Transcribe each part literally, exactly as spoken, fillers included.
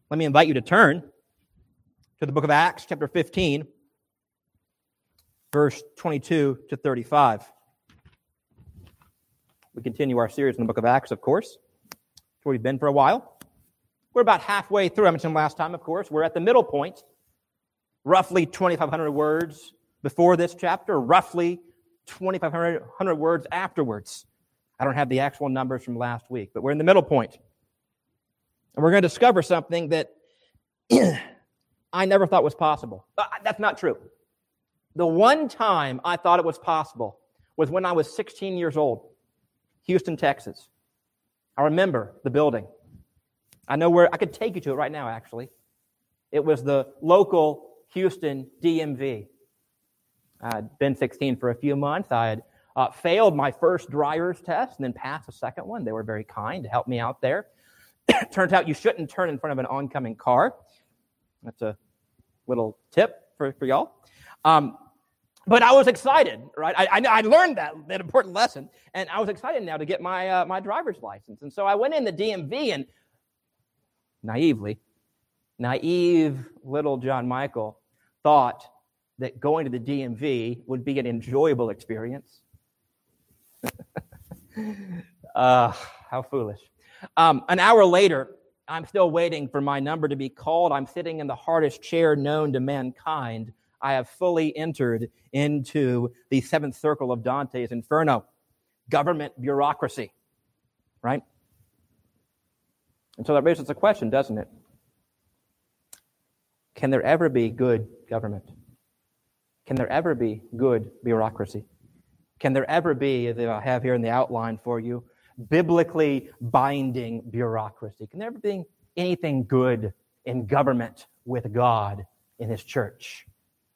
Let me invite you to turn to the book of Acts, chapter fifteen, verse twenty-two to thirty-five. We continue our series in the book of Acts, of course. That's where we've been for a while. We're about halfway through. I mentioned last time, of course. We're at the middle point, roughly twenty-five hundred words before this chapter, roughly twenty-five hundred words afterwards. I don't have the actual numbers from last week, but we're in the middle point. And we're going to discover something that I never thought was possible. Uh, that's not true. The one time I thought it was possible was when I was sixteen years old, Houston, Texas. I remember the building. I know where, I could take you to it right now, actually. It was the local Houston D M V. I'd been sixteen for a few months. I had uh, failed my first driver's test and then passed the second one. They were very kind to help me out there. Turns out you shouldn't turn in front of an oncoming car. That's a little tip for, for y'all. Um, but I was excited, right? I, I, I learned that, that important lesson, and I was excited now to get my uh, my driver's license. And so I went in the D M V, and naively, naive little John Michael thought that going to the D M V would be an enjoyable experience. uh, how foolish. Um, an hour later, I'm still waiting for my number to be called. I'm sitting in the hardest chair known to mankind. I have fully entered into the seventh circle of Dante's Inferno, government bureaucracy, right? And so that raises a question, doesn't it? Can there ever be good government? Can there ever be good bureaucracy? Can there ever be, as I have here in the outline for you, biblically binding bureaucracy? Can there ever be anything good in government with God in His church?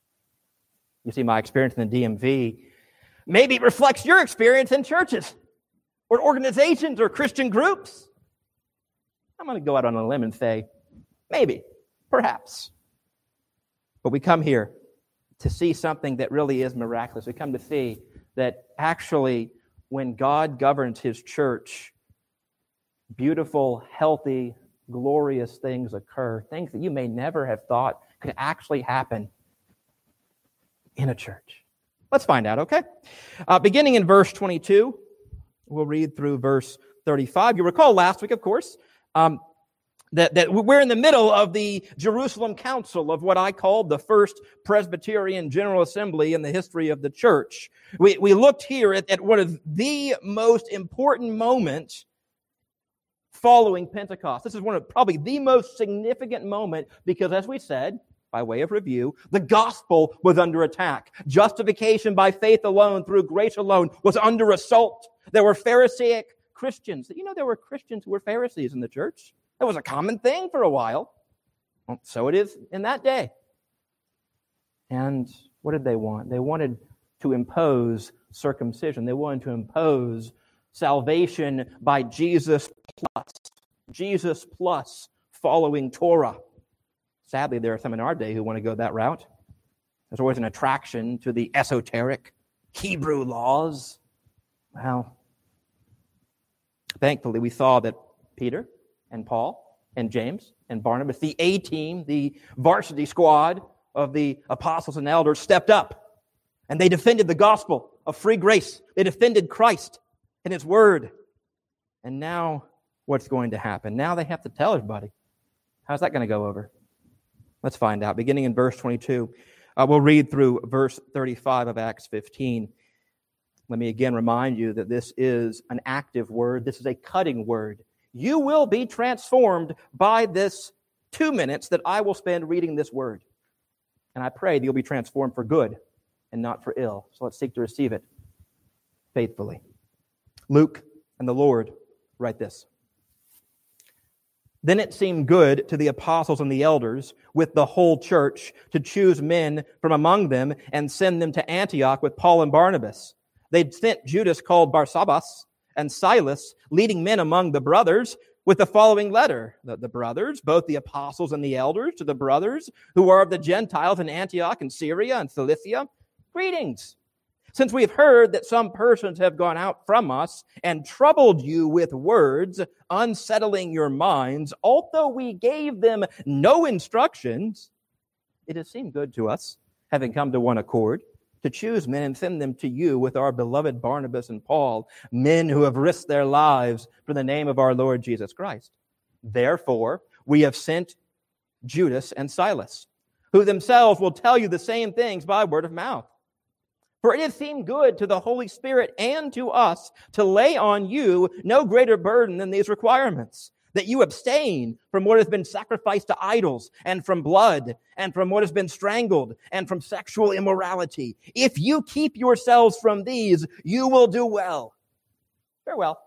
You see, my experience in the D M V maybe it reflects your experience in churches or organizations or Christian groups. I'm going to go out on a limb and say, maybe, perhaps. But we come here to see something that really is miraculous. We come to see that actually, when God governs His church, beautiful, healthy, glorious things occur, things that you may never have thought could actually happen in a church. Let's find out, okay? Uh, beginning in verse twenty-two, we'll read through verse thirty-five. You recall last week, of course, um, that, that we're in the middle of the Jerusalem Council of what I called the first Presbyterian General Assembly in the history of the church. We, we looked here at, at one of the most important moments following Pentecost. This is one of probably the most significant moment because, as we said, by way of review, the gospel was under attack. Justification by faith alone, through grace alone, was under assault. There were Pharisaic Christians. You know, there were Christians who were Pharisees in the church. That was a common thing for a while. Well, so it is in that day. And what did they want? They wanted to impose circumcision. They wanted to impose salvation by Jesus plus. Jesus plus following Torah. Sadly, there are some in our day who want to go that route. There's always an attraction to the esoteric Hebrew laws. Well, thankfully, we saw that Peter and Paul and James and Barnabas, the A-team, the varsity squad of the apostles and elders, stepped up and they defended the gospel of free grace. They defended Christ and His word. And now what's going to happen? Now they have to tell everybody. How's that going to go over? Let's find out. Beginning in verse twenty-two, uh, we'll read through verse thirty-five of Acts fifteen. Let me again remind you that this is an active word. This is a cutting word. You will be transformed by this two minutes that I will spend reading this word. And I pray that you'll be transformed for good and not for ill. So let's seek to receive it faithfully. Luke and the Lord write this. Then it seemed good to the apostles and the elders with the whole church to choose men from among them and send them to Antioch with Paul and Barnabas. They'd sent Judas called Barsabbas and Silas, leading men among the brothers, with the following letter. The, the brothers, both the apostles and the elders, to the brothers who are of the Gentiles in Antioch and Syria and Cilicia, greetings. Since we have heard that some persons have gone out from us and troubled you with words, unsettling your minds, although we gave them no instructions, it has seemed good to us, having come to one accord, to choose men and send them to you with our beloved Barnabas and Paul, men who have risked their lives for the name of our Lord Jesus Christ. Therefore, we have sent Judas and Silas, who themselves will tell you the same things by word of mouth. For it has seemed good to the Holy Spirit and to us to lay on you no greater burden than these requirements, that you abstain from what has been sacrificed to idols, and from blood, and from what has been strangled, and from sexual immorality. If you keep yourselves from these, you will do well. Farewell.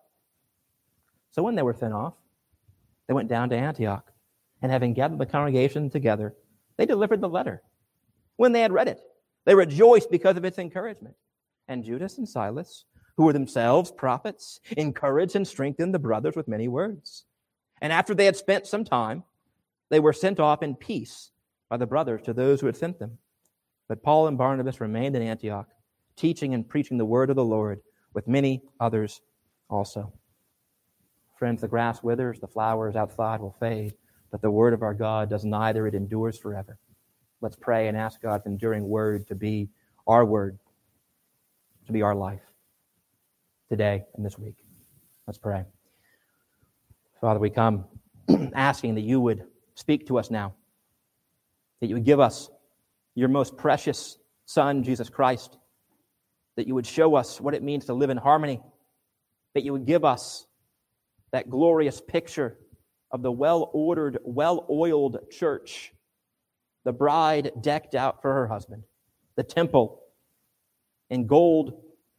So when they were sent off, they went down to Antioch, and having gathered the congregation together, they delivered the letter. When they had read it, they rejoiced because of its encouragement. And Judas and Silas, who were themselves prophets, encouraged and strengthened the brothers with many words. And after they had spent some time, they were sent off in peace by the brothers to those who had sent them. But Paul and Barnabas remained in Antioch, teaching and preaching the word of the Lord with many others also. Friends, the grass withers, the flowers outside will fade, but the word of our God does neither. It endures forever. Let's pray and ask God's enduring word to be our word, to be our life today and this week. Let's pray. Father, we come asking that you would speak to us now, that you would give us your most precious Son, Jesus Christ, that you would show us what it means to live in harmony, that you would give us that glorious picture of the well-ordered, well-oiled church, the bride decked out for her husband, the temple in gold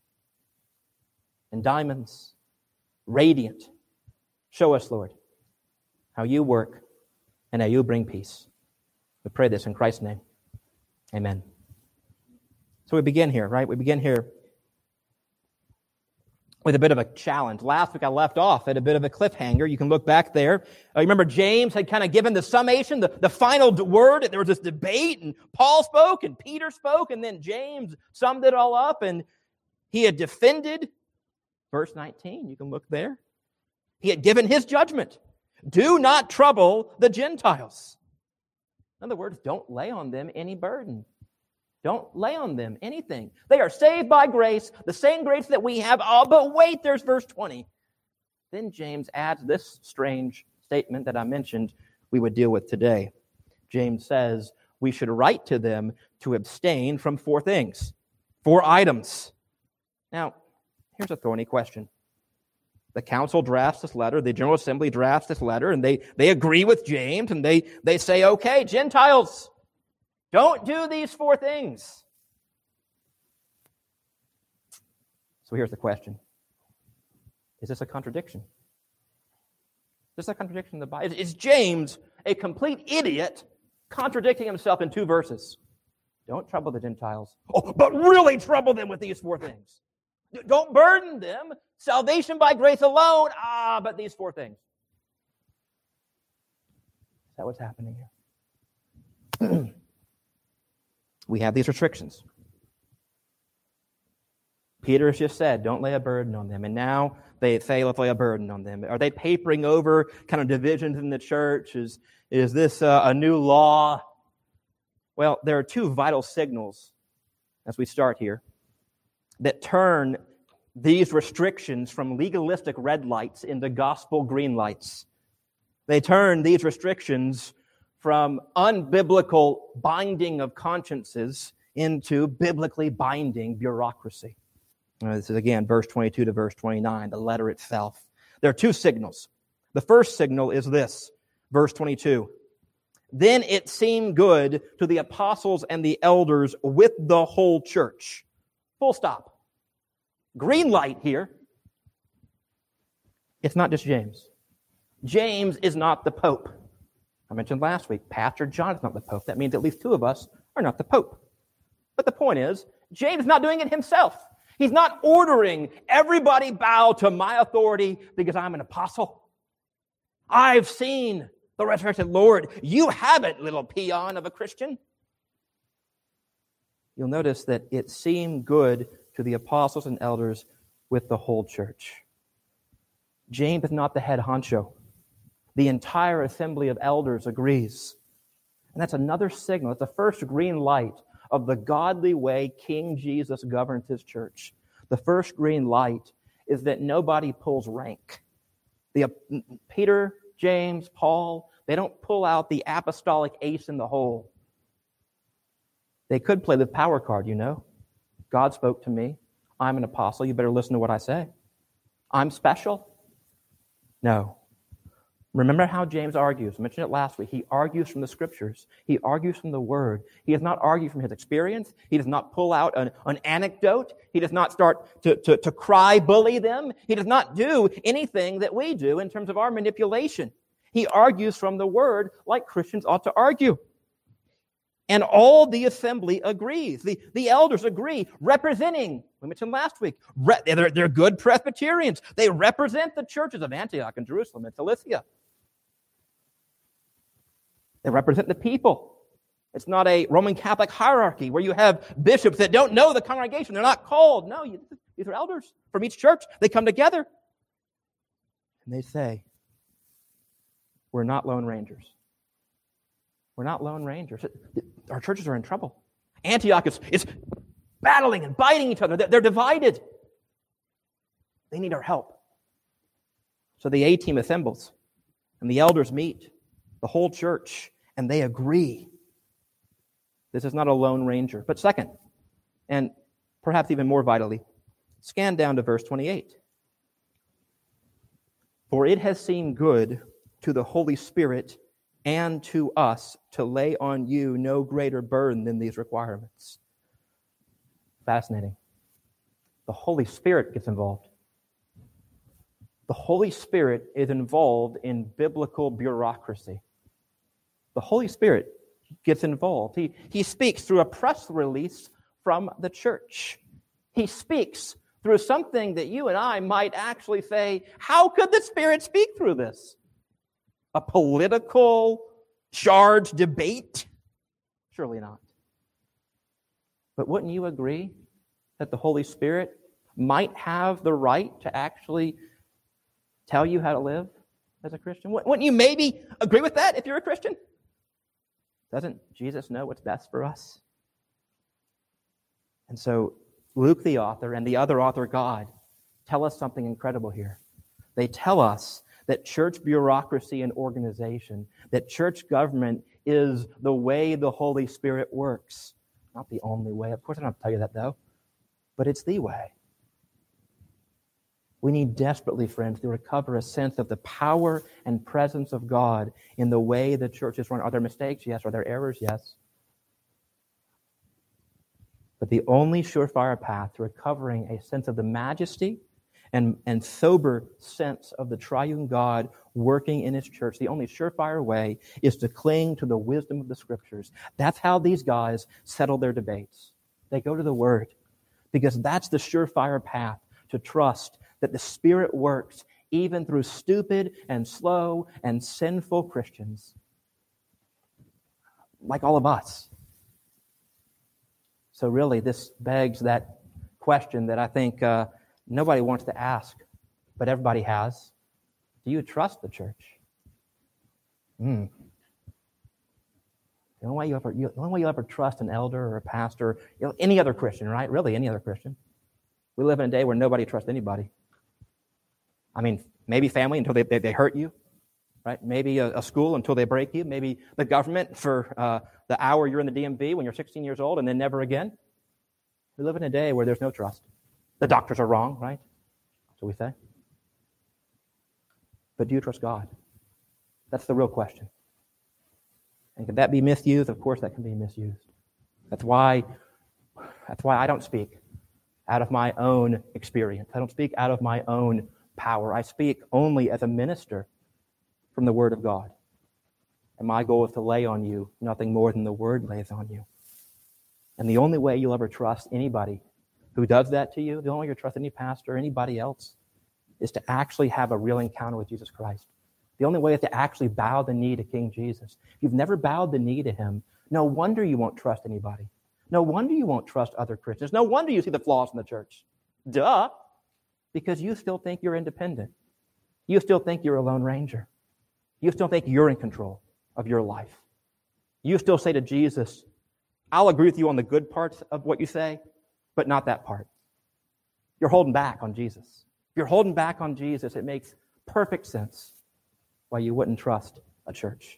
and diamonds, radiant. Show us, Lord, how you work and how you bring peace. We pray this in Christ's name. Amen. So we begin here, right? We begin here with a bit of a challenge. Last week I left off at a bit of a cliffhanger. You can look back there. Uh, remember James had kind of given the summation, the, the final word. There was this debate, and Paul spoke, and Peter spoke, and then James summed it all up, and he had defended, verse nineteen, you can look there. He had given his judgment. Do not trouble the Gentiles. In other words, don't lay on them any burden. Don't lay on them anything. They are saved by grace, the same grace that we have. Oh, but wait, there's verse twenty. Then James adds this strange statement that I mentioned we would deal with today. James says we should write to them to abstain from four things, four items. Now, here's a thorny question. The council drafts this letter, the General Assembly drafts this letter, and they, they agree with James, and they, they say, okay, Gentiles, don't do these four things. So here's the question. Is this a contradiction? Is this a contradiction in the Bible? Is James a complete idiot contradicting himself in two verses? Don't trouble the Gentiles. Oh, but really trouble them with these four things. Don't burden them. Salvation by grace alone. Ah, but these four things. Is that what's happening here? We have these restrictions. Peter has just said, don't lay a burden on them. And now they say, let's lay a burden on them. Are they papering over kind of divisions in the church? Is, is this uh, a new law? Well, there are two vital signals as we start here that turn these restrictions from legalistic red lights into gospel green lights. They turn these restrictions from unbiblical binding of consciences into biblically binding bureaucracy. Uh, this is, again, verse twenty-two to verse twenty-nine, the letter itself. There are two signals. The first signal is this, verse twenty-two. Then it seemed good to the apostles and the elders with the whole church. Full stop. Green light here. It's not just James. James is not the Pope. I mentioned last week, Pastor John is not the Pope. That means at least two of us are not the Pope. But the point is, James is not doing it himself. He's not ordering everybody bow to my authority because I'm an apostle. I've seen the resurrected Lord. You haven't, little peon of a Christian. You'll notice that it seemed good to the apostles and elders with the whole church. James is not the head honcho. The entire assembly of elders agrees. And that's another signal. It's the first green light of the godly way King Jesus governs his church. The first green light is that nobody pulls rank. The, uh, Peter, James, Paul, they don't pull out the apostolic ace in the hole. They could play the power card, you know. God spoke to me. I'm an apostle. You better listen to what I say. I'm special. No. Remember how James argues. I mentioned it last week. He argues from the Scriptures. He argues from the Word. He does not argue from his experience. He does not pull out an, an anecdote. He does not start to, to, to cry bully them. He does not do anything that we do in terms of our manipulation. He argues from the Word like Christians ought to argue. And all the assembly agrees. The, the elders agree, representing, we mentioned last week, re, they're, they're good Presbyterians. They represent the churches of Antioch and Jerusalem and Cilicia. They represent the people. It's not a Roman Catholic hierarchy where you have bishops that don't know the congregation. They're not called. No, you, these are elders from each church. They come together. And they say, we're not Lone Rangers. We're not Lone Rangers. Our churches are in trouble. Antioch is, is battling and biting each other. They're, they're divided. They need our help. So the A-team assembles, and the elders meet, the whole church, and they agree. This is not a Lone Ranger. But second, and perhaps even more vitally, scan down to verse twenty-eight. For it has seemed good to the Holy Spirit and to us to lay on you no greater burden than these requirements. Fascinating. The Holy Spirit gets involved. The Holy Spirit is involved in biblical bureaucracy. The Holy Spirit gets involved. He, he speaks through a press release from the church. He speaks through something that you and I might actually say, how could the Spirit speak through this? A political charged debate? Surely not. But wouldn't you agree that the Holy Spirit might have the right to actually tell you how to live as a Christian? Wouldn't you maybe agree with that if you're a Christian? Doesn't Jesus know what's best for us? And so Luke, the author, and the other author, God, tell us something incredible here. They tell us that church bureaucracy and organization, that church government is the way the Holy Spirit works. Not the only way. Of course, I don't have to tell you that, though. But it's the way. We need desperately, friends, to recover a sense of the power and presence of God in the way the church is run. Are there mistakes? Yes. Are there errors? Yes. But the only surefire path to recovering a sense of the majesty and, and sober sense of the triune God working in his church, the only surefire way is to cling to the wisdom of the Scriptures. That's how these guys settle their debates. They go to the Word, because that's the surefire path to trust that the Spirit works even through stupid and slow and sinful Christians, like all of us. So really, this begs that question that I think uh, nobody wants to ask, but everybody has. Do you trust the church? Hmm. The only way you ever, you, the only way you'll ever trust an elder or a pastor, you know, any other Christian, right? Really, any other Christian. We live in a day where nobody trusts anybody. I mean, maybe family until they, they, they hurt you, right? Maybe a, a school until they break you. Maybe the government for uh, the hour you're in the D M V when you're sixteen years old and then never again. We live in a day where there's no trust. The doctors are wrong, right? That's what we say. But do you trust God? That's the real question. And can that be misused? Of course that can be misused. That's why, that's why I don't speak out of my own experience. I don't speak out of my own power. I speak only as a minister from the Word of God. And my goal is to lay on you nothing more than the Word lays on you. And the only way you'll ever trust anybody who does that to you, the only way you'll trust any pastor or anybody else, is to actually have a real encounter with Jesus Christ. The only way is to actually bow the knee to King Jesus. If you've never bowed the knee to him, no wonder you won't trust anybody. No wonder you won't trust other Christians. No wonder you see the flaws in the church. Duh. Because you still think you're independent. You still think you're a lone ranger. You still think you're in control of your life. You still say to Jesus, I'll agree with you on the good parts of what you say, but not that part. You're holding back on Jesus. If you're holding back on Jesus, it makes perfect sense why you wouldn't trust a church.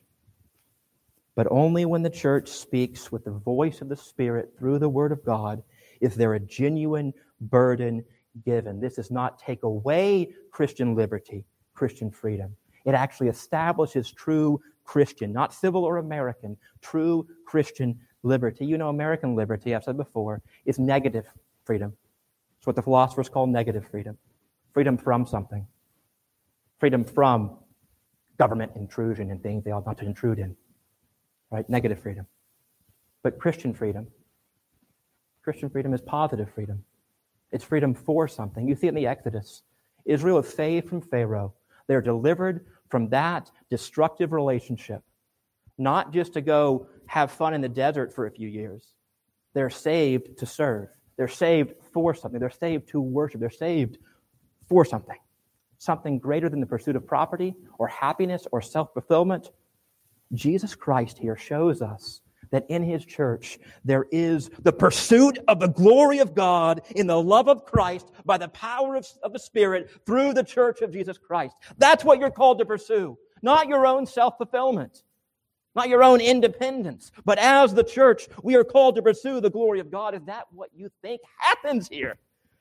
But only when the church speaks with the voice of the Spirit through the Word of God is there a genuine burden given. This does not take away Christian liberty, Christian freedom. It actually establishes true Christian, not civil or American, true Christian liberty. You know, American liberty, I've said before, is negative freedom. It's what the philosophers call negative freedom. Freedom from something. Freedom from government intrusion and things they ought not to intrude in. Right? Negative freedom. But Christian freedom, Christian freedom is positive freedom. It's freedom for something. You see it in the Exodus. Israel is saved from Pharaoh. They're delivered from that destructive relationship, not just to go have fun in the desert for a few years. They're saved to serve. They're saved for something. They're saved to worship. They're saved for something. Something greater than the pursuit of property or happiness or self-fulfillment. Jesus Christ here shows us that in his church there is the pursuit of the glory of God in the love of Christ by the power of, of the Spirit through the church of Jesus Christ. That's what you're called to pursue, not your own self-fulfillment, not your own independence, but as the church, we are called to pursue the glory of God. Is that what you think happens here?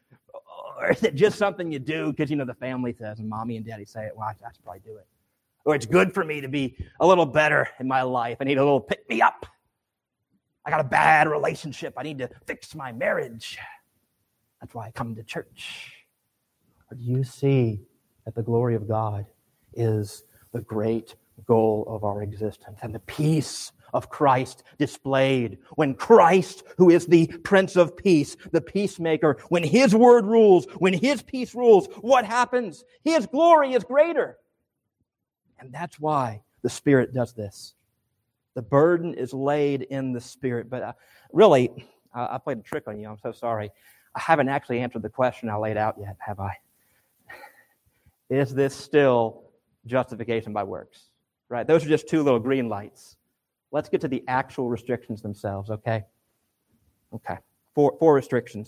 Or is it just something you do because, you know, the family says and mommy and daddy say it? Well, I should probably do it. Or it's good for me to be a little better in my life. I need a little pick me up. I got a bad relationship. I need to fix my marriage. That's why I come to church. Or do you see that the glory of God is the great goal of our existence and the peace of Christ displayed when Christ, who is the Prince of Peace, the peacemaker, when his word rules, when his peace rules, what happens? His glory is greater. And that's why the Spirit does this. The burden is laid in the Spirit. But uh, really, uh, I played a trick on you. I'm so sorry. I haven't actually answered the question I laid out yet, have I? Is this still justification by works? Right? Those are just two little green lights. Let's get to the actual restrictions themselves, okay? Okay. Four, four restrictions.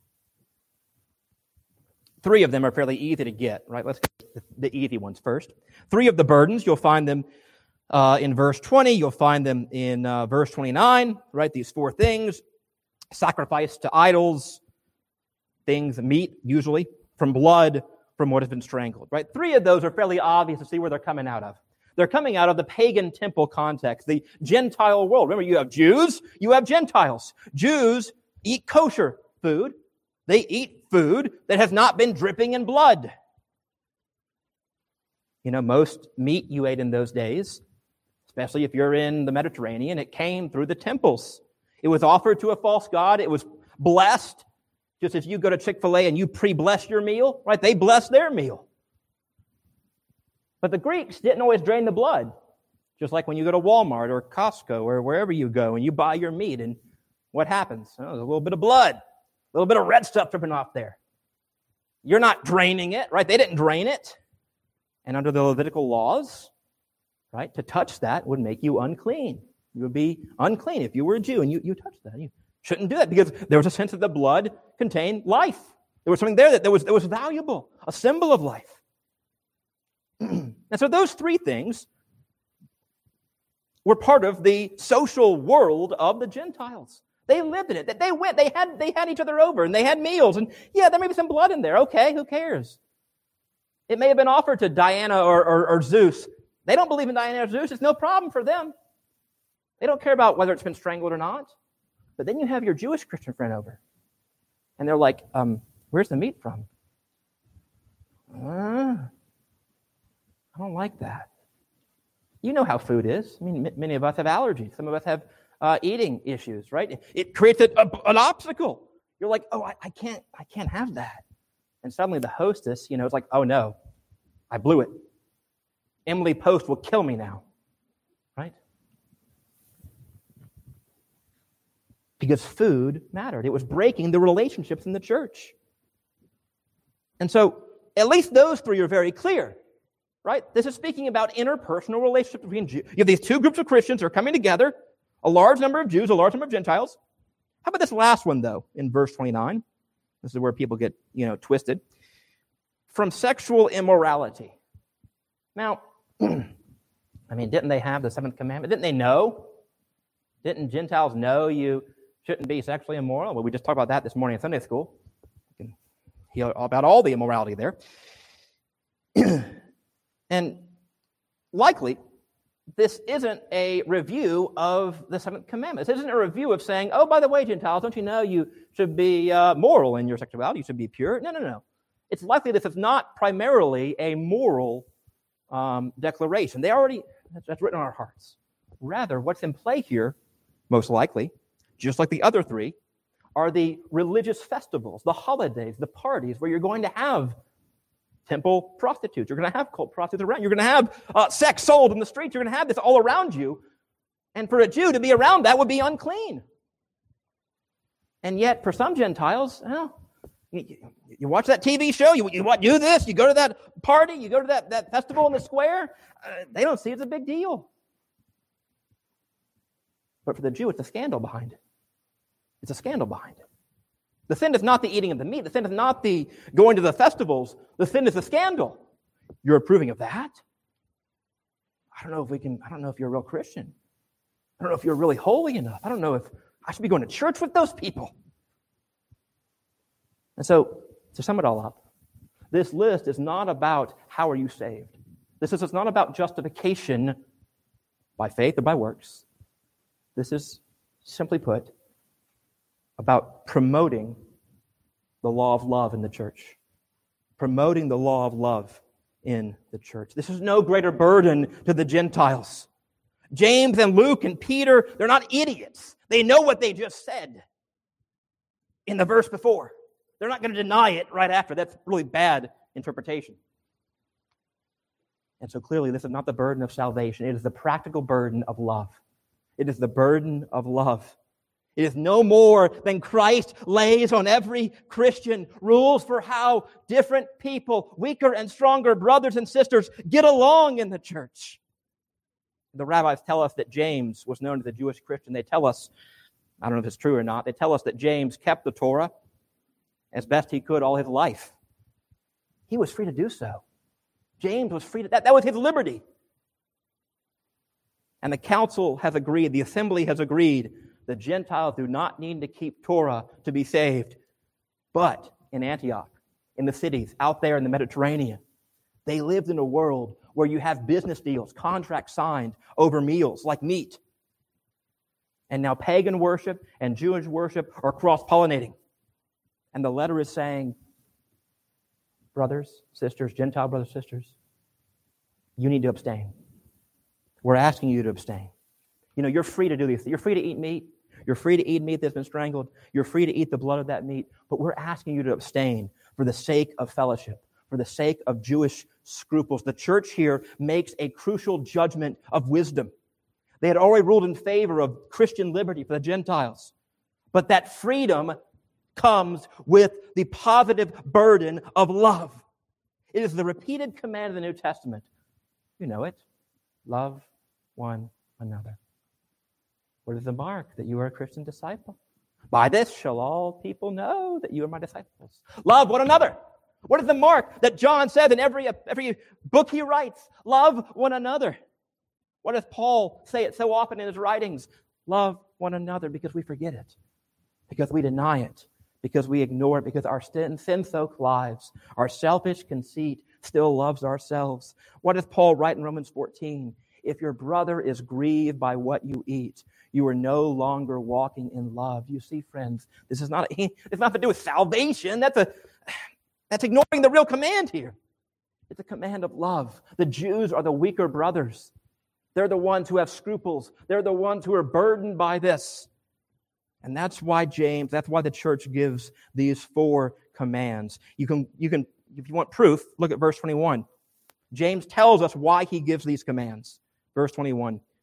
Three of them are fairly easy to get, right? Let's get the, the easy ones first. Three of the burdens, you'll find them uh, in verse twenty. You'll find them in uh, verse twenty-nine, right? These four things. Sacrifice to idols, things, meat, usually, from blood, from what has been strangled, right? Three of those are fairly obvious to see where they're coming out of. They're coming out of the pagan temple context, the Gentile world. Remember, you have Jews, you have Gentiles. Jews eat kosher food. They eat food that has not been dripping in blood. You know, most meat you ate in those days, especially if you're in the Mediterranean, it came through the temples. It was offered to a false god. It was blessed. Just as you go to Chick-fil-A and you pre-bless your meal, right? They bless their meal. But the Greeks didn't always drain the blood. Just like when you go to Walmart or Costco or wherever you go and you buy your meat, and what happens? Oh, there's a little bit of blood, a little bit of red stuff dripping off there. You're not draining it, right? They didn't drain it. And under the Levitical laws, right, to touch that would make you unclean. You would be unclean if you were a Jew and you, you touched that. You shouldn't do that because there was a sense that the blood contained life. There was something there that, that, was, that was valuable, a symbol of life. And so those three things were part of the social world of the Gentiles. They lived in it. They went. They had. They had each other over, and they had meals. And yeah, there may be some blood in there. Okay, who cares? It may have been offered to Diana or, or, or Zeus. They don't believe in Diana or Zeus. It's no problem for them. They don't care about whether it's been strangled or not. But then you have your Jewish Christian friend over, and they're like, um, "Where's the meat from?" Uh, I don't like that. You know how food is. I mean, m- many of us have allergies. Some of us have uh, eating issues, right? It, it creates a, a, an obstacle. You're like, oh, I, I can't, I can't have that. And suddenly the hostess, you know, is like, oh no, I blew it. Emily Post will kill me now, right? because food mattered. It was breaking the relationships in the church. And so, at least those three are very clear, right? This is speaking about interpersonal relationships between Jews. You have these two groups of Christians who are coming together, a large number of Jews, a large number of Gentiles. How about this last one, though, in verse twenty-nine? This is where people get, you know, twisted. From sexual immorality. Now, I mean, didn't they have the seventh commandment? Didn't they know? Didn't Gentiles know you shouldn't be sexually immoral? Well, we just talked about that this morning in Sunday school. You can hear about all the immorality there. And likely, this isn't a review of the seventh commandment. This isn't a review of saying, oh, by the way, Gentiles, don't you know you should be uh, moral in your sexuality? You should be pure. No, no, no. It's likely this is not primarily a moral um, declaration. They already, that's, that's written on our hearts. Rather, what's in play here, most likely, just like the other three, are the religious festivals, the holidays, the parties where you're going to have temple prostitutes. You're going to have cult prostitutes around. You're going to have uh, sex sold in the streets. You're going to have this all around you. And for a Jew to be around that would be unclean. And yet, for some Gentiles, well, you, you watch that T V show, you, you do this, you go to that party, you go to that, that festival in the square, uh, they don't see it as a big deal. But for the Jew, it's a scandal behind it. It's a scandal behind it. The sin is not the eating of the meat. The sin is not the going to the festivals. The sin is the scandal. You're approving of that? I don't know if we can, I don't know if you're a real Christian. I don't know if you're really holy enough. I don't know if I should be going to church with those people. And so, to sum it all up, this list is not about how are you saved. This is it's not about justification by faith or by works. This is, simply put, about promoting the law of love in the church. Promoting the law of love in the church. This is no greater burden to the Gentiles. James and Luke and Peter, they're not idiots. They know what they just said in the verse before. They're not going to deny it right after. That's really bad interpretation. And so clearly this is not the burden of salvation. It is the practical burden of love. It is the burden of love. It is no more than Christ lays on every Christian rules for how different people, weaker and stronger brothers and sisters, get along in the church. The rabbis tell us that James was known as a Jewish Christian. They tell us, I don't know if it's true or not, they tell us that James kept the Torah as best he could all his life. He was free to do so. James was free to, that, that was his liberty. And the council has agreed, the assembly has agreed, the Gentiles do not need to keep Torah to be saved. But in Antioch, in the cities, out there in the Mediterranean, they lived in a world where you have business deals, contracts signed over meals like meat. And now pagan worship and Jewish worship are cross-pollinating. And the letter is saying, brothers, sisters, Gentile brothers, sisters, you need to abstain. We're asking you to abstain. You know, you're free to do these things. You're free to eat meat. You're free to eat meat that's been strangled. You're free to eat the blood of that meat. But we're asking you to abstain for the sake of fellowship, for the sake of Jewish scruples. The church here makes a crucial judgment of wisdom. They had already ruled in favor of Christian liberty for the Gentiles. But that freedom comes with the positive burden of love. It is the repeated command of the New Testament. You know it. Love one another. What is the mark that you are a Christian disciple? By this shall all people know that you are my disciples. Love one another. What is the mark that John said in every, every book he writes? Love one another. What does Paul say it so often in his writings? Love one another, because we forget it, because we deny it, because we ignore it, because our sin, sin-soaked lives, our selfish conceit still loves ourselves. What does Paul write in Romans fourteen? If your brother is grieved by what you eat, you are no longer walking in love. You see, friends, this is not a, it's not to do with salvation. That's a that's ignoring the real command here. It's a command of love. The Jews are the weaker brothers. They're the ones who have scruples. They're the ones who are burdened by this. And that's why James, that's why the church gives these four commands. You can, you can, if you want proof, look at verse twenty-one. James tells us why he gives these commands. Verse twenty-one.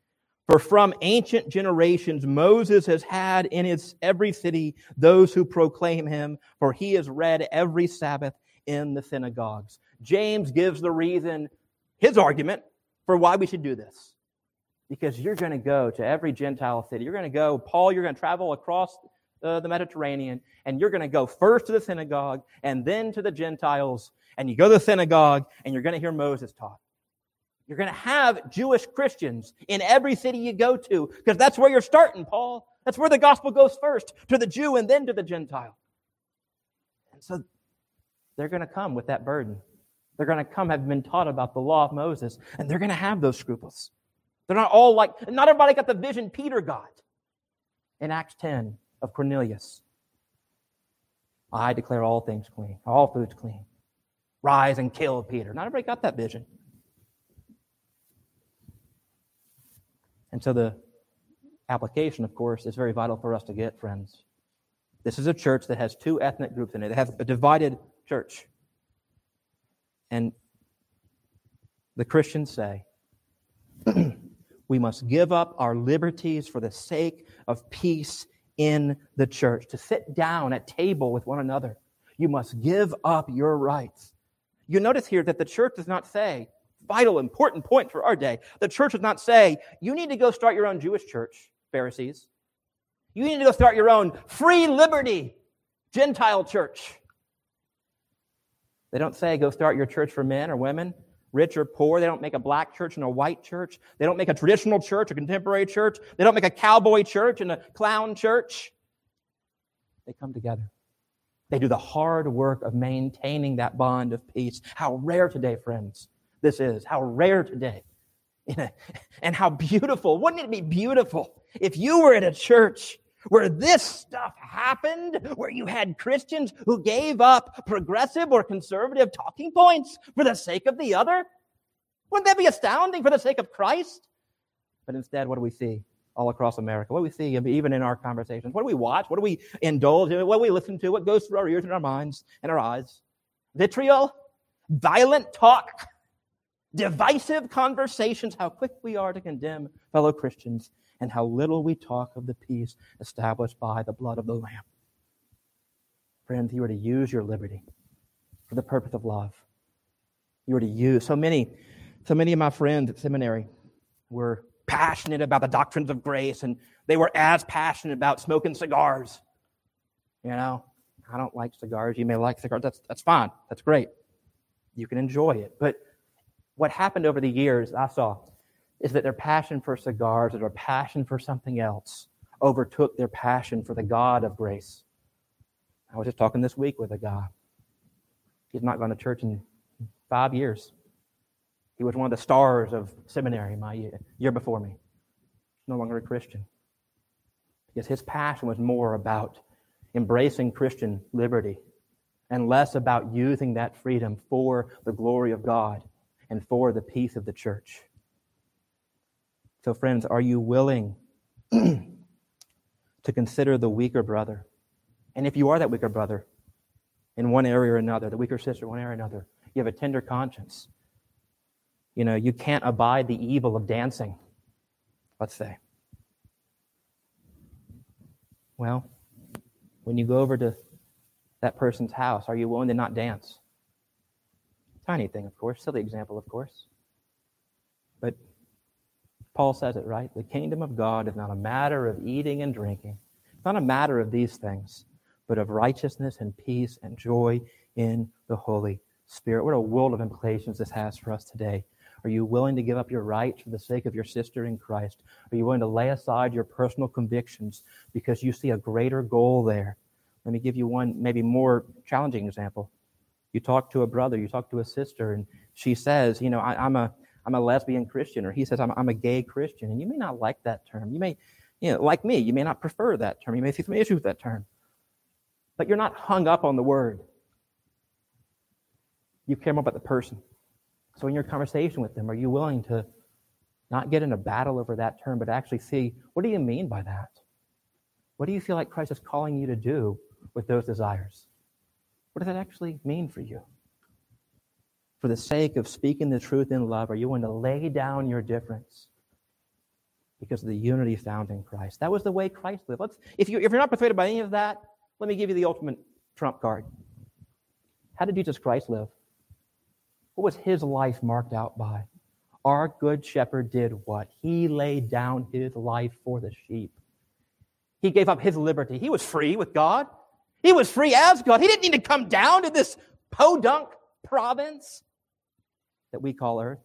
For from ancient generations Moses has had in his every city those who proclaim him, for he is read every Sabbath in the synagogues. James gives the reason, his argument, for why we should do this. Because you're going to go to every Gentile city. You're going to go, Paul, you're going to travel across uh, the Mediterranean, and you're going to go first to the synagogue and then to the Gentiles. And you go to the synagogue, and you're going to hear Moses taught. You're going to have Jewish Christians in every city you go to, because that's where you're starting, Paul. That's where the gospel goes first, to the Jew and then to the Gentile. And so they're going to come with that burden. They're going to come, have been taught about the law of Moses, and they're going to have those scruples. They're not all like, not everybody got the vision Peter got in Acts ten of Cornelius. I declare all things clean, all foods clean. Rise and kill Peter. Not everybody got that vision. And so the application, of course, is very vital for us to get, friends. This is a church that has two ethnic groups in it. It has a divided church. And the Christians say, we must give up our liberties for the sake of peace in the church. To sit down at table with one another, you must give up your rights. You notice here that the church does not say, vital, important point for our day. The church does not say, you need to go start your own Jewish church, Pharisees. You need to go start your own free liberty, Gentile church. They don't say, go start your church for men or women, rich or poor. They don't make a black church and a white church. They don't make a traditional church, a contemporary church. They don't make a cowboy church and a clown church. They come together. They do the hard work of maintaining that bond of peace. How rare today, friends, this is. How rare today. And how beautiful. Wouldn't it be beautiful if you were at a church where this stuff happened, where you had Christians who gave up progressive or conservative talking points for the sake of the other? Wouldn't that be astounding for the sake of Christ? But instead, what do we see all across America? What do we see even in our conversations? What do we watch? What do we indulge in? What do we listen to? What goes through our ears and our minds and our eyes? Vitriol? Violent talk? Divisive conversations? How quick we are to condemn fellow Christians, and how little we talk of the peace established by the blood of the Lamb. Friends, you are to use your liberty for the purpose of love. You are to use. So many, so many of my friends at seminary were passionate about the doctrines of grace, and they were as passionate about smoking cigars. You know, I don't like cigars. You may like cigars. That's that's fine. That's great. You can enjoy it. But what happened over the years, I saw, is that their passion for cigars or their passion for something else overtook their passion for the God of grace. I was just talking this week with a guy. He's not gone to church in five years. He was one of the stars of seminary my year, year before me. No longer a Christian. Because his passion was more about embracing Christian liberty and less about using that freedom for the glory of God and for the peace of the church. So friends, are you willing to consider the weaker brother? And if you are that weaker brother in one area or another, the weaker sister in one area or another, you have a tender conscience. You know, you can't abide the evil of dancing, let's say. Well, when you go over to that person's house, are you willing to not dance? Tiny thing, of course, silly example, of course. But Paul says it, right? The kingdom of God is not a matter of eating and drinking. It's not a matter of these things, but of righteousness and peace and joy in the Holy Spirit. What a world of implications this has for us today. Are you willing to give up your rights for the sake of your sister in Christ? Are you willing to lay aside your personal convictions because you see a greater goal there? Let me give you one maybe more challenging example. You talk to a brother, you talk to a sister, and she says, you know, I, I'm a I'm a lesbian Christian, or he says, I'm, I'm a gay Christian. And you may not like that term. You may, you know, like me, you may not prefer that term. You may see some issues with that term. But you're not hung up on the word. You care more about the person. So in your conversation with them, are you willing to not get in a battle over that term, but actually see, what do you mean by that? What do you feel like Christ is calling you to do with those desires? What does that actually mean for you? For the sake of speaking the truth in love, are you willing to lay down your difference because of the unity found in Christ. That was the way Christ lived. Let's, if, you, if you're not persuaded by any of that, let me give you the ultimate trump card. How did Jesus Christ live? What was his life marked out by? Our good shepherd did what? He laid down his life for the sheep. He gave up his liberty. He was free with God. He was free as God. He didn't need to come down to this podunk province that we call earth.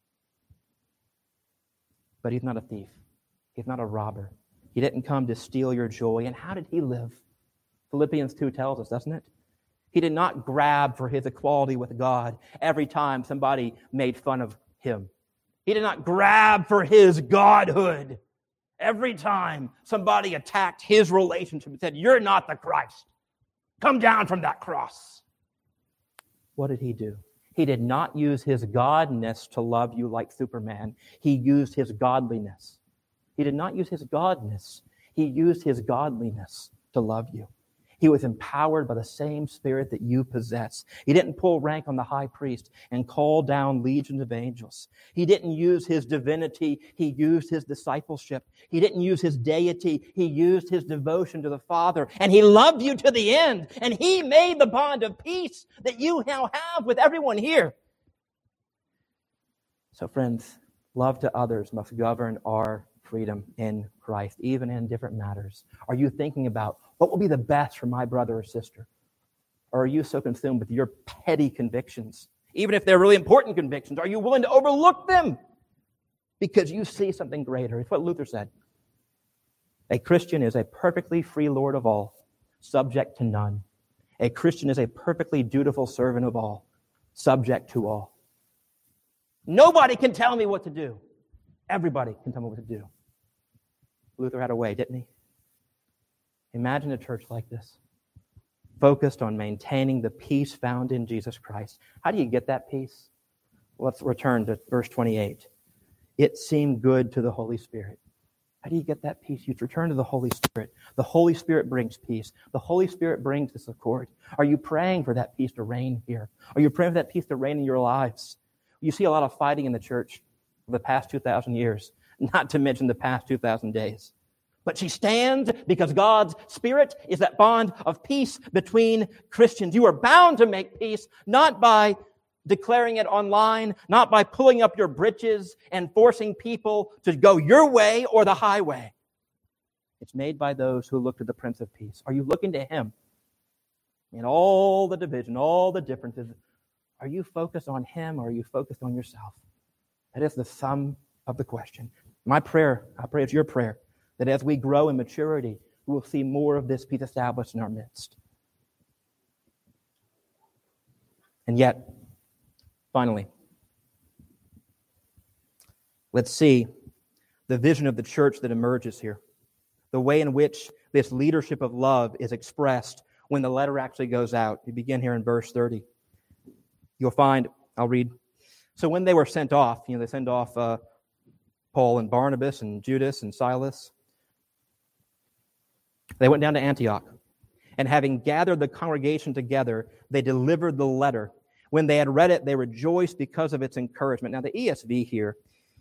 But he's not a thief. He's not a robber. He didn't come to steal your joy. And how did he live? Philippians two tells us, doesn't it? He did not grab for his equality with God every time somebody made fun of him. He did not grab for his godhood every time somebody attacked his relationship and said, "You're not the Christ. Come down from that cross." What did he do? He did not use his godness to love you like Superman. He used his godliness. He did not use his godness. He used his godliness to love you. He was empowered by the same Spirit that you possess. He didn't pull rank on the high priest and call down legions of angels. He didn't use his divinity. He used his discipleship. He didn't use his deity. He used his devotion to the Father. And he loved you to the end. And he made the bond of peace that you now have with everyone here. So friends, love to others must govern our freedom in Christ, even in different matters. Are you thinking about what will be the best for my brother or sister? Or are you so consumed with your petty convictions, even if they're really important convictions? Are you willing to overlook them because you see something greater? It's what Luther said. A Christian is a perfectly free Lord of all, subject to none. A Christian is a perfectly dutiful servant of all, subject to all. Nobody can tell me what to do. Everybody can tell me what to do. Luther had a way, didn't he? Imagine a church like this, focused on maintaining the peace found in Jesus Christ. How do you get that peace? Let's return to verse twenty-eight. It seemed good to the Holy Spirit. How do you get that peace? You return to the Holy Spirit. The Holy Spirit brings peace. The Holy Spirit brings this accord. Are you praying for that peace to reign here? Are you praying for that peace to reign in your lives? You see a lot of fighting in the church for the past two thousand years, not to mention the past two thousand days. But she stands because God's Spirit is that bond of peace between Christians. You are bound to make peace, not by declaring it online, not by pulling up your britches and forcing people to go your way or the highway. It's made by those who look to the Prince of Peace. Are you looking to him? In all the division, all the differences, are you focused on him or are you focused on yourself? That is the sum of the question. My prayer, I pray it's your prayer, that as we grow in maturity, we will see more of this peace established in our midst. And yet, finally, let's see the vision of the church that emerges here, the way in which this leadership of love is expressed when the letter actually goes out. You begin here in verse thirty. You'll find, I'll read, so when they were sent off, you know, they send off uh, Paul and Barnabas and Judas and Silas. They went down to Antioch, and having gathered the congregation together, they delivered the letter. When they had read it, they rejoiced because of its encouragement. Now, the E S V here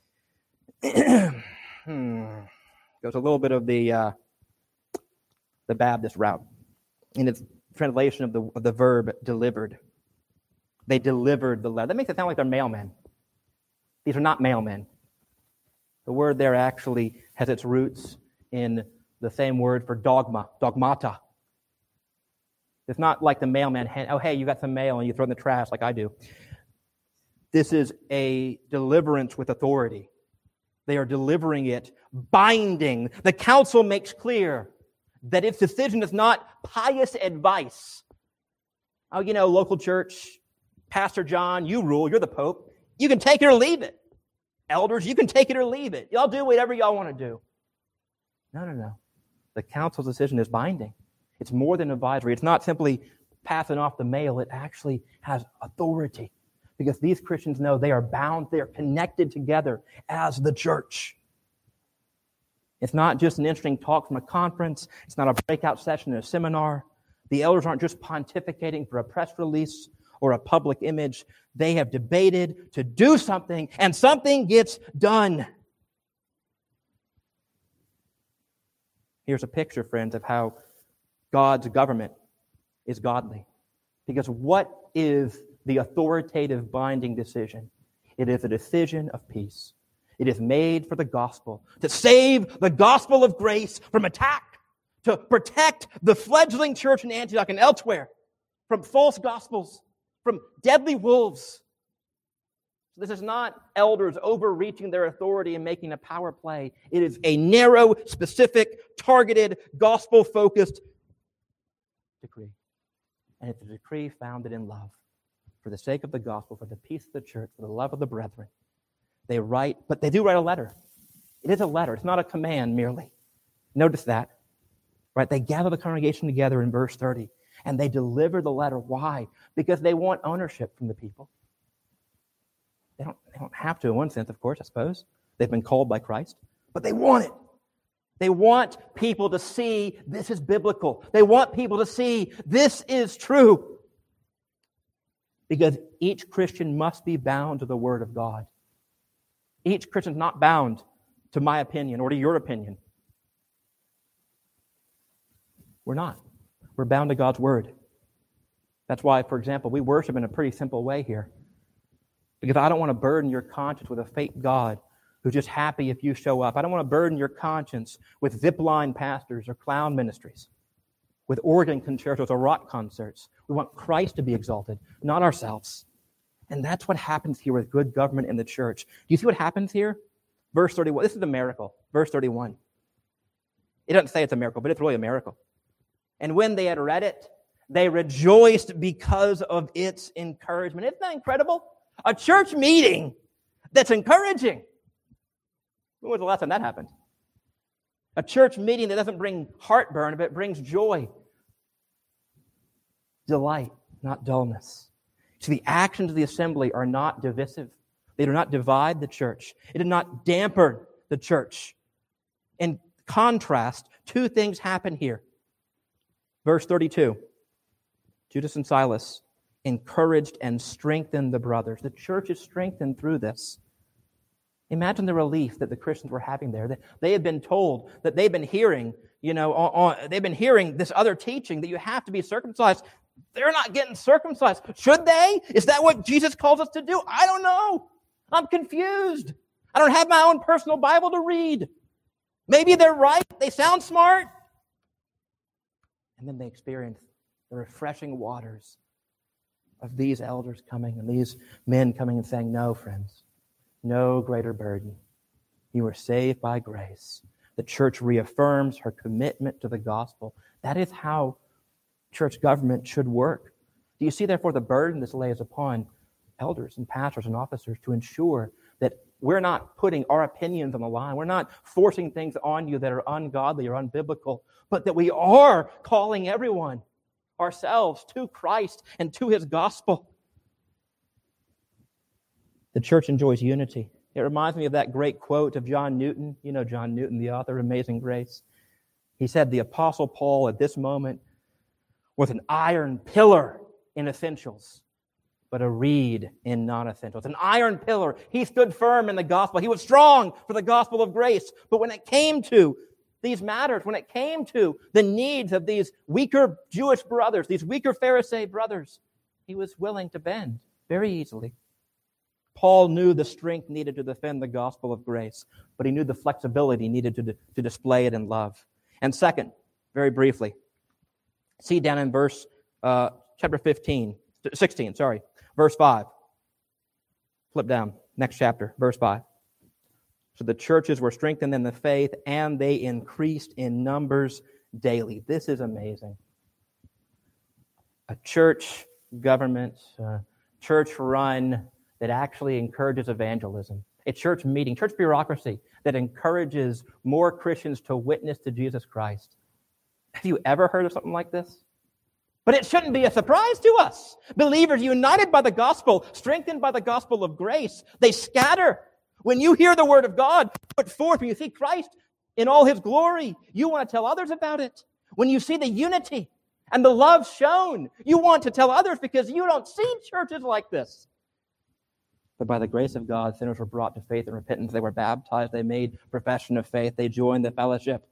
hmm, goes a little bit of the uh, the Baptist route in its translation of the, of the verb delivered. They delivered the letter. That makes it sound like they're mailmen. These are not mailmen. The word there actually has its roots in the same word for dogma, dogmata. It's not like the mailman, hand, oh, hey, you got some mail and you throw it in the trash like I do. This is a deliverance with authority. They are delivering it, binding. The council makes clear that its decision is not pious advice. Oh, you know, local church, Pastor John, you rule, you're the Pope. You can take it or leave it. Elders, you can take it or leave it. Y'all do whatever y'all want to do. No, no, no. The council's decision is binding. It's more than advisory. It's not simply passing off the mail. It actually has authority because these Christians know they are bound, they are connected together as the church. It's not just an interesting talk from a conference. It's not a breakout session in a seminar. The elders aren't just pontificating for a press release or a public image. They have debated to do something, and something gets done. Here's a picture, friends, of how God's government is godly. Because what is the authoritative binding decision? It is a decision of peace. It is made for the gospel, to save the gospel of grace from attack, to protect the fledgling church in Antioch and elsewhere from false gospels, from deadly wolves. This is not elders overreaching their authority and making a power play. It is a narrow, specific, targeted, gospel-focused decree. And it's a decree founded in love. For the sake of the gospel, for the peace of the church, for the love of the brethren. They write, but they do write a letter. It is a letter. It's not a command merely. Notice that. Right? They gather the congregation together in verse thirty, and they deliver the letter. Why? Because they want ownership from the people. They don't, they don't have to in one sense, of course, I suppose. They've been called by Christ. But they want it. They want people to see this is biblical. They want people to see this is true. Because each Christian must be bound to the Word of God. Each Christian is not bound to my opinion or to your opinion. We're not. We're bound to God's Word. That's why, for example, we worship in a pretty simple way here. Because I don't want to burden your conscience with a fake God who's just happy if you show up. I don't want to burden your conscience with zipline pastors or clown ministries, with organ concertos or rock concerts. We want Christ to be exalted, not ourselves. And that's what happens here with good government in the church. Do you see what happens here? Verse thirty-one. This is a miracle. Verse thirty-one. It doesn't say it's a miracle, but it's really a miracle. And when they had read it, they rejoiced because of its encouragement. Isn't that incredible? A church meeting that's encouraging. When was the last time that happened? A church meeting that doesn't bring heartburn, but brings joy. Delight, not dullness. See, the actions of the assembly are not divisive. They do not divide the church. It did not dampen the church. In contrast, two things happen here. Verse thirty-two, Judas and Silas encouraged and strengthened the brothers. The church is strengthened through this. Imagine the relief that the Christians were having there. They had been told that they've been hearing, you know, on, on, they've been hearing this other teaching that you have to be circumcised. They're not getting circumcised. Should they? Is that what Jesus calls us to do? I don't know. I'm confused. I don't have my own personal Bible to read. Maybe they're right. They sound smart. And then they experience the refreshing waters of these elders coming and these men coming and saying, no, friends, no greater burden. You are saved by grace. The church reaffirms her commitment to the gospel. That is how church government should work. Do you see, therefore, the burden this lays upon elders and pastors and officers to ensure that we're not putting our opinions on the line. We're not forcing things on you that are ungodly or unbiblical, but that we are calling everyone, ourselves, to Christ and to His gospel. The church enjoys unity. It reminds me of that great quote of John Newton. You know John Newton, the author of Amazing Grace. He said, the Apostle Paul at this moment was an iron pillar in essentials, but a reed in non-essentials. An iron pillar. He stood firm in the gospel. He was strong for the gospel of grace. But when it came to these matters, when it came to the needs of these weaker Jewish brothers, these weaker Pharisee brothers, he was willing to bend very easily. Paul knew the strength needed to defend the gospel of grace, but he knew the flexibility needed to, to display it in love. And second, very briefly, see down in verse uh, chapter fifteen, sixteen, sorry, verse five. Flip down, next chapter, verse five. So the churches were strengthened in the faith, and they increased in numbers daily. This is amazing. A church government, uh, church run that actually encourages evangelism. A church meeting, church bureaucracy that encourages more Christians to witness to Jesus Christ. Have you ever heard of something like this? But it shouldn't be a surprise to us. Believers united by the gospel, strengthened by the gospel of grace, they scatter. When you hear the word of God put forth, when you see Christ in all His glory, you want to tell others about it. When you see the unity and the love shown, you want to tell others because you don't see churches like this. But by the grace of God, sinners were brought to faith and repentance. They were baptized. They made profession of faith. They joined the fellowship.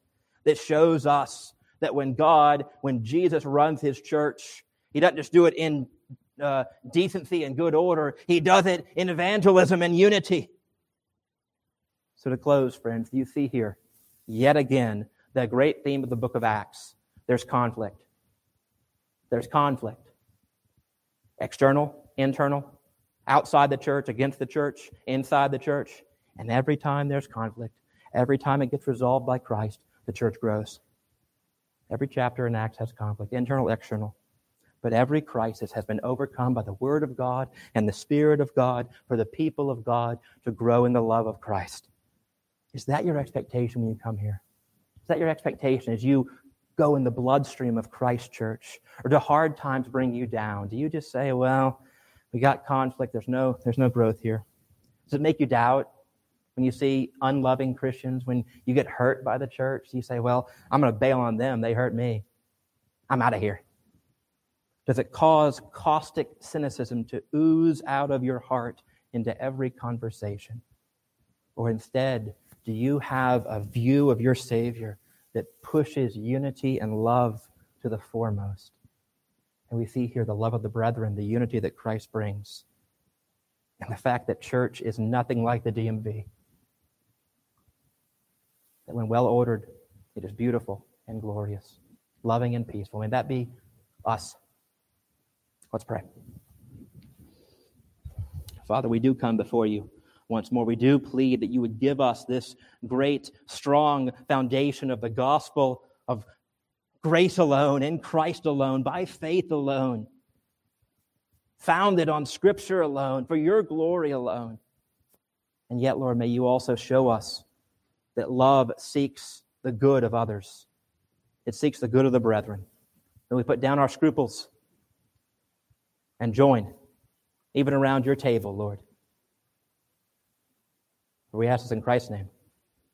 that shows us that when God, when Jesus runs his church, he doesn't just do it in uh, decency and good order. He does it in evangelism and unity. So to close, friends, you see here, yet again, the great theme of the book of Acts. There's conflict. There's conflict. External, internal, outside the church, against the church, inside the church. And every time there's conflict, every time it gets resolved by Christ, the church grows. Every chapter in Acts has conflict, internal, external. But every crisis has been overcome by the Word of God and the Spirit of God for the people of God to grow in the love of Christ. Is that your expectation when you come here? Is that your expectation as you go in the bloodstream of Christ Church? Or do hard times bring you down? Do you just say, well, we got conflict, there's no, there's no growth here? Does it make you doubt when you see unloving Christians, when you get hurt by the church? You say, well, I'm going to bail on them, they hurt me. I'm out of here. Does it cause caustic cynicism to ooze out of your heart into every conversation? Or instead, do you have a view of your Savior that pushes unity and love to the foremost? And we see here the love of the brethren, the unity that Christ brings, and the fact that church is nothing like the D M V. That when well ordered, it is beautiful and glorious, loving and peaceful. May that be us. Let's pray. Father, we do come before you once more. We do plead that you would give us this great, strong foundation of the gospel of grace alone, in Christ alone, by faith alone, founded on Scripture alone, for your glory alone. And yet, Lord, may you also show us that love seeks the good of others. It seeks the good of the brethren. May we put down our scruples and join, even around your table, Lord. For we ask this in Christ's name.